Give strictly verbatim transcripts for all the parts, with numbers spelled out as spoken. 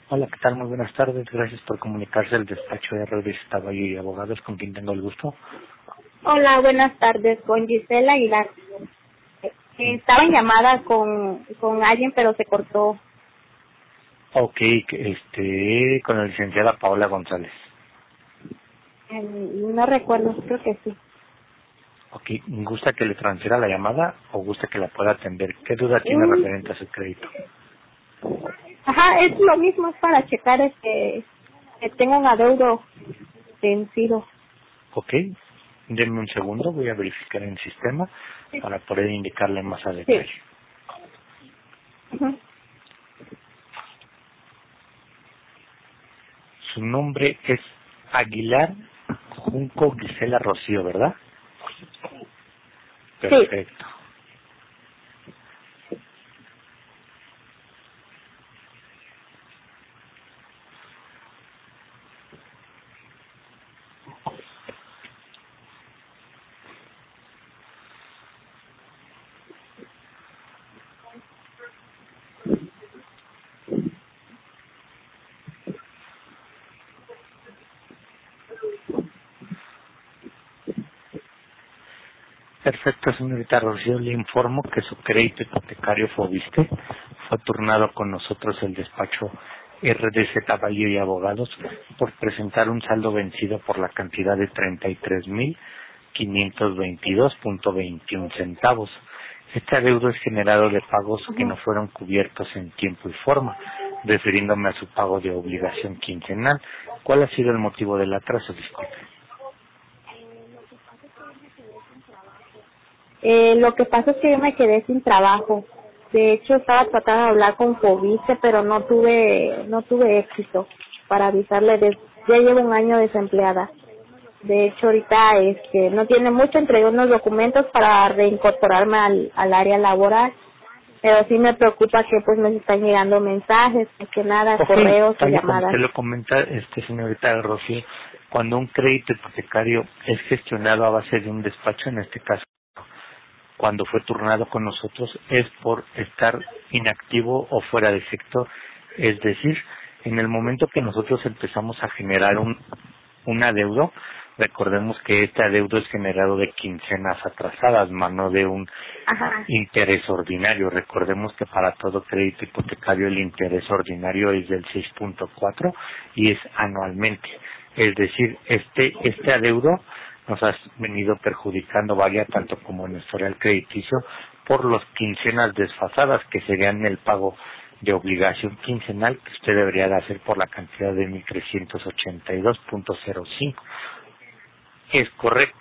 Hola, ¿qué tal? Muy buenas tardes. Gracias por comunicarse al despacho de R D Caballo y Abogados, con quien tengo el gusto. Hola, buenas tardes, con Gisela Aguilar. Eh, Estaba en llamada con, con alguien, pero se cortó. Ok, que, este, con la licenciada Paola González. Eh, No recuerdo, creo que sí. Ok, ¿gusta que le transfiera la llamada o gusta que la pueda atender? ¿Qué duda tiene Mm, referente a su crédito? Ajá, es lo mismo, es para checar este, que tengo un adeudo vencido. Ok, denme un segundo, voy a verificar en el sistema para poder indicarle más a Sí. detalle. Ujú. Su nombre es Aguilar Junco Gisela Rocío, ¿verdad? Sí. Perfecto. Perfecto, señorita Rocío, le informo que su crédito hipotecario Fobiste fue turnado con nosotros el despacho R D C Caballo y Abogados por presentar un saldo vencido por la cantidad de treinta y tres mil quinientos veintidós punto veintiún centavos. Este adeudo es generado de pagos que no Ujú. fueron cubiertos en tiempo y forma, refiriéndome a su pago de obligación quincenal. ¿Cuál ha sido el motivo del atraso? Disculpe. Eh, lo que pasa es que yo me quedé sin trabajo. De hecho, estaba tratando de hablar con Fobice, pero no tuve, no tuve éxito para avisarle. De, ya llevo un año desempleada. De hecho, ahorita este, no tiene mucho, entregué unos documentos para reincorporarme al, al área laboral, pero sí me preocupa que pues me están llegando mensajes, más que nada, Ok, correos y tal y como llamadas. usted lo comenta, este señorita Rocío, cuando un crédito hipotecario es gestionado a base de un despacho, en este caso, cuando fue turnado con nosotros, es por estar inactivo o fuera de sector. Es decir, en el momento que nosotros empezamos a generar un, un adeudo, recordemos que este adeudo es generado de quincenas atrasadas, más no de un Ajá. interés ordinario. Recordemos que para todo crédito hipotecario el interés ordinario es del seis punto cuatro y es anualmente. Es decir, este este adeudo nos ha venido perjudicando, vaya, tanto como en el historial crediticio, por las quincenas desfasadas, que serían el pago de obligación quincenal que usted debería de hacer por la cantidad de mil trescientos ochenta y dos punto cero cinco. Es correcto.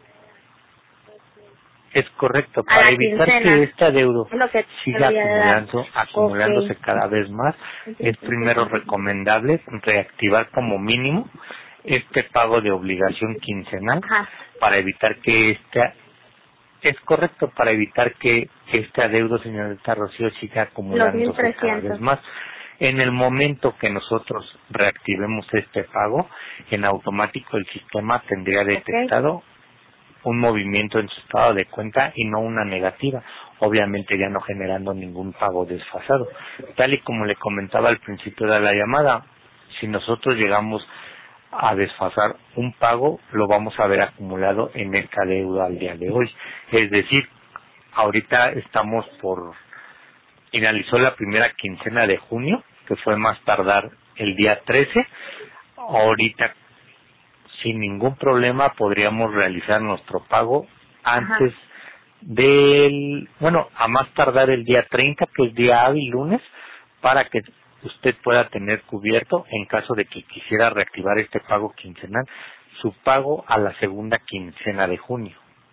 Es correcto, A para la evitar que quincena, este adeudo es lo que siga debería de dar. acumulando, Ok. acumulándose cada vez más, es primero recomendable reactivar como mínimo este pago de obligación quincenal Ajá. para evitar que este, es correcto, para evitar que este adeudo, señorita Rocío, siga Los mil acumulándose cada vez trescientos. más. En el momento que nosotros reactivemos este pago, en automático el sistema tendría Ok. detectado un movimiento en su estado de cuenta y no una negativa, obviamente ya no generando ningún pago desfasado. Tal y como le comentaba al principio de la llamada, si nosotros llegamos a desfasar un pago, lo vamos a ver acumulado en esta deuda al día de hoy. Es decir, ahorita estamos por, finalizó la primera quincena de junio, que fue más tardar el día trece, ahorita sin ningún problema podríamos realizar nuestro pago Ajá. antes del, bueno, a más tardar el día treinta, que es día hábil lunes, para que usted pueda tener cubierto, en caso de que quisiera reactivar este pago quincenal, su pago a la segunda quincena de junio.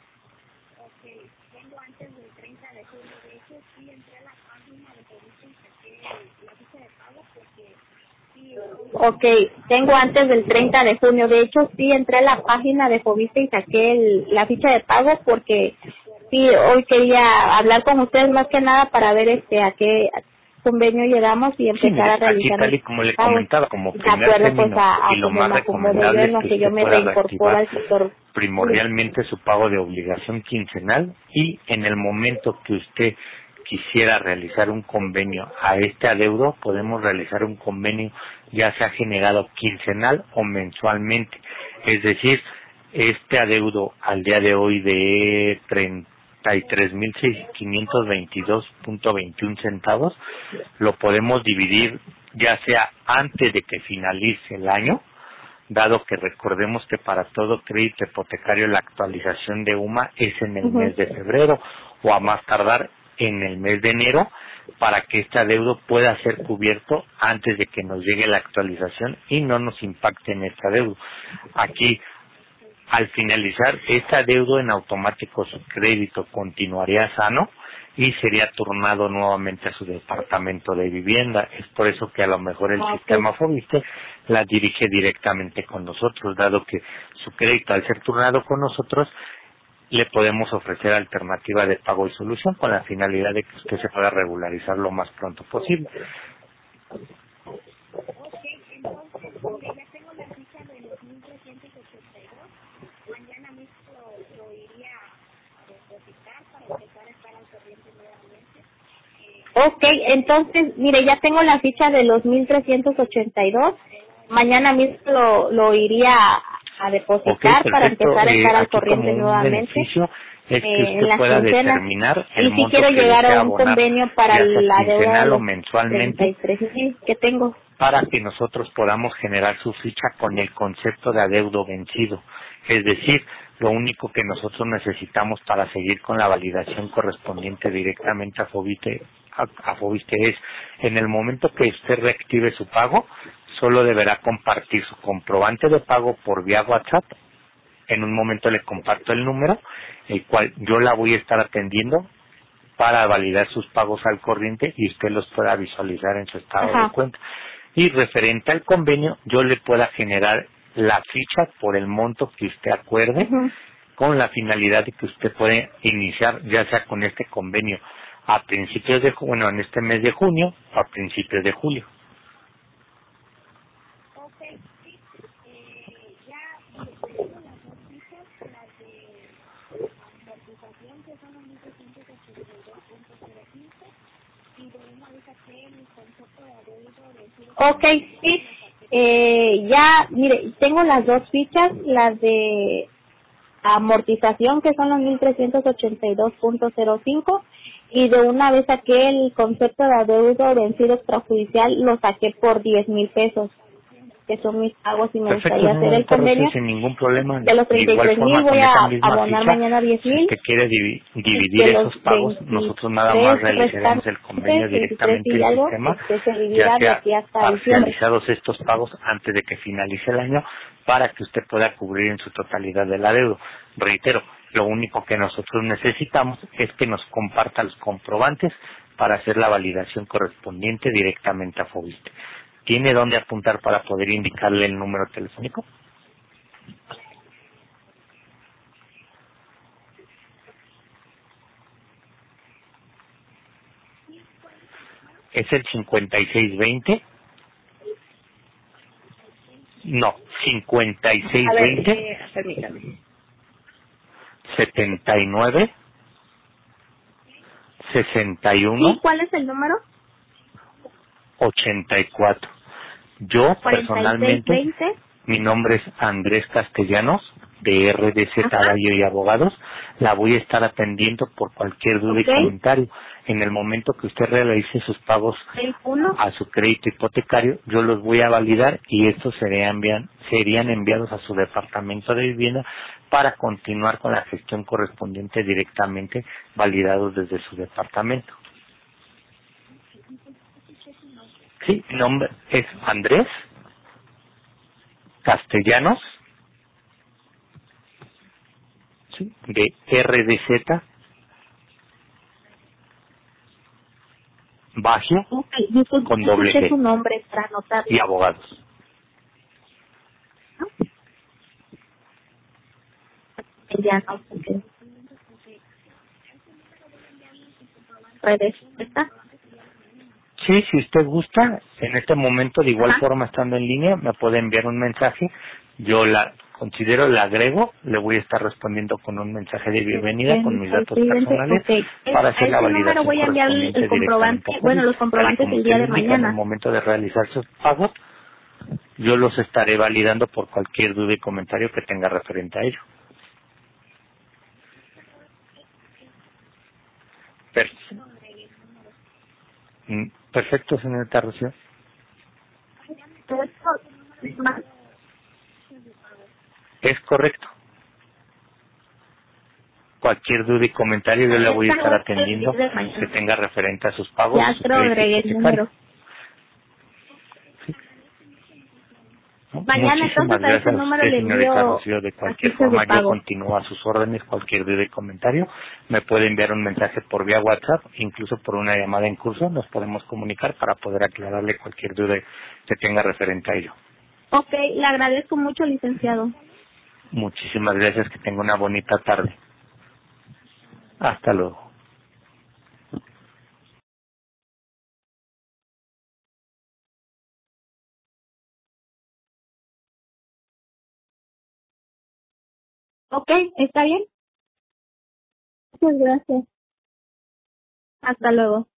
Ok, tengo antes del treinta de junio. De hecho, sí entré a la página de Fobiste y saqué el, la ficha de pago porque sí, hoy quería hablar con ustedes más que nada para ver este a qué convenio llegamos y Sí, empezar a mire, aquí realizar tal mis y como le pagos. comentaba, como De primer acuerdo pues término a, y a lo como más me acomode yo recomendable en es lo que que yo usted me pueda reincorporo reactivar al sector público. primordialmente su pago de obligación quincenal, y en el momento que usted quisiera realizar un convenio a este adeudo, podemos realizar un convenio ya sea generado quincenal o mensualmente. Es decir, este adeudo al día de hoy de treinta y tres mil quinientos veintidós punto veintiuno centavos, lo podemos dividir ya sea antes de que finalice el año, dado que recordemos que para todo crédito hipotecario la actualización de U M A es en el uh-huh. mes de febrero o a más tardar en el mes de enero, para que este adeudo pueda ser cubierto antes de que nos llegue la actualización y no nos impacte en este adeudo. Aquí, al finalizar este adeudo, en automático su crédito continuaría sano y sería turnado nuevamente a su departamento de vivienda. Es por eso que a lo mejor el okay. sistema Foviste la dirige directamente con nosotros, dado que su crédito, al ser turnado con nosotros, le podemos ofrecer alternativa de pago y solución con la finalidad de que usted se pueda regularizar lo más pronto posible. Ok, entonces, mire, ya tengo la ficha de los mil trescientos ochenta y dos. Mañana mismo lo, lo iría a, a depositar okay, para empezar a estar eh, al corriente nuevamente. Es que usted eh, pueda determinar el y si monto quiero que llegar a un abonar, convenio para la deuda o mensualmente, treinta y tres mil que tengo, para que nosotros podamos generar su ficha con el concepto de adeudo vencido. Es decir, lo único que nosotros necesitamos para seguir con la validación correspondiente directamente a Foviste, a, a Foviste es, en el momento que usted reactive su pago, solo deberá compartir su comprobante de pago por vía WhatsApp. En un momento le comparto el número, el cual yo la voy a estar atendiendo para validar sus pagos al corriente y usted los pueda visualizar en su estado Ajá. de cuenta. Y referente al convenio, yo le pueda generar la ficha por el monto que usted acuerde, uh-huh. con la finalidad de que usted puede iniciar ya sea con este convenio a principios de, bueno, en este mes de junio o a principios de julio. Ok, sí, eh, ya, mire, tengo las dos fichas, las de amortización que son los mil trescientos ochenta y dos punto cero cinco y de una vez saqué el concepto de adeudo vencido extrajudicial, lo saqué por diez mil pesos, que son mis pagos y me Perfecto, gustaría no, hacer el convenio. Sin ningún problema. De los treinta y tres mil voy a abonar mañana diez mil. Si usted quiere divi- dividir esos pagos, nosotros nada más realizaremos el convenio directamente en el sistema, ya sea parcializados estos pagos antes de que finalice el año, para que usted pueda cubrir en su totalidad del adeudo. Reitero, lo único que nosotros necesitamos es que nos comparta los comprobantes para hacer la validación correspondiente directamente a Foviste. ¿Tiene dónde apuntar para poder indicarle el número telefónico? Es el cincuenta y seis veinte. No, cincuenta y seis veinte. Eh, permítame. setenta y nueve. sesenta y uno. ¿Y cuál es el número? ochenta y cuatro. Yo personalmente, veinte. Mi nombre es Andrés Castellanos, de R D C Caballo y Abogados. La voy a estar atendiendo por cualquier duda okay. y comentario. En el momento que usted realice sus pagos a su crédito hipotecario, yo los voy a validar y estos serían, envian, serían enviados a su departamento de vivienda para continuar con la gestión correspondiente directamente validados desde su departamento. Sí, mi nombre es Andrés Castellanos, sí, de R D Z Bagio, okay, disculpe, con doble G, su nombre para anotar. Y abogados. Ya no, okay. ¿R D Z? Sí, si usted gusta, en este momento, de igual Ajá. forma, estando en línea, me puede enviar un mensaje. Yo la considero, le agrego, le voy a estar respondiendo con un mensaje de bienvenida con mis datos personales okay. para hacer la validación voy a enviar el, el comprobante, bueno, los comprobantes el día de mañana. En el momento de realizar sus pagos, yo los estaré validando por cualquier duda y comentario que tenga referente a ello. Perfecto, Perfecto señorita Rocío. Es correcto. Cualquier duda y comentario yo le voy a estar atendiendo que tenga referente a sus pagos. Ya te lo agregué el número. Sí. ¿No? Mañana Muchísimas entonces a ese gracias a número usted, le señorita envío Rocío. De cualquier avisos de forma, yo pago. continúo a sus órdenes. Cualquier duda y comentario me puede enviar un mensaje por vía WhatsApp, incluso por una llamada en curso. Nos podemos comunicar para poder aclararle cualquier duda que tenga referente a ello. Ok, le agradezco mucho, licenciado. Muchísimas gracias. Que tenga una bonita tarde. Hasta luego. Ok, está bien. Muchas gracias. Hasta luego.